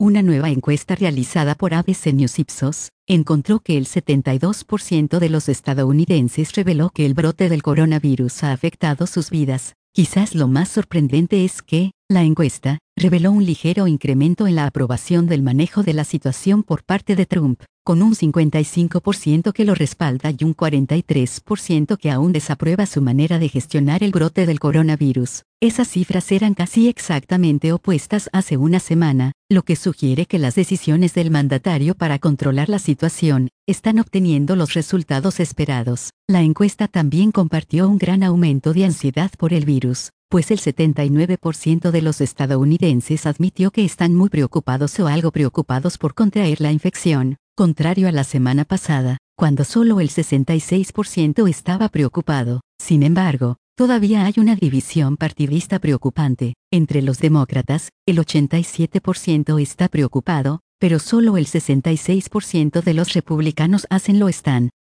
Una nueva encuesta realizada por ABC News Ipsos encontró que el 72% de los estadounidenses reveló que el brote del coronavirus ha afectado sus vidas. Quizás lo más sorprendente es que, la encuesta, reveló un ligero incremento en la aprobación del manejo de la situación por parte de Trump, con un 55% que lo respalda y un 43% que aún desaprueba su manera de gestionar el brote del coronavirus. Esas cifras eran casi exactamente opuestas hace una semana, lo que sugiere que las decisiones del mandatario para controlar la situación están obteniendo los resultados esperados. La encuesta también compartió un gran aumento de ansiedad por el virus, pues el 79% de los estadounidenses admitió que están muy preocupados o algo preocupados por contraer la infección, contrario a la semana pasada, cuando solo el 66% estaba preocupado. Sin embargo, todavía hay una división partidista preocupante. Entre los demócratas, el 87% está preocupado, pero solo el 66% de los republicanos lo están.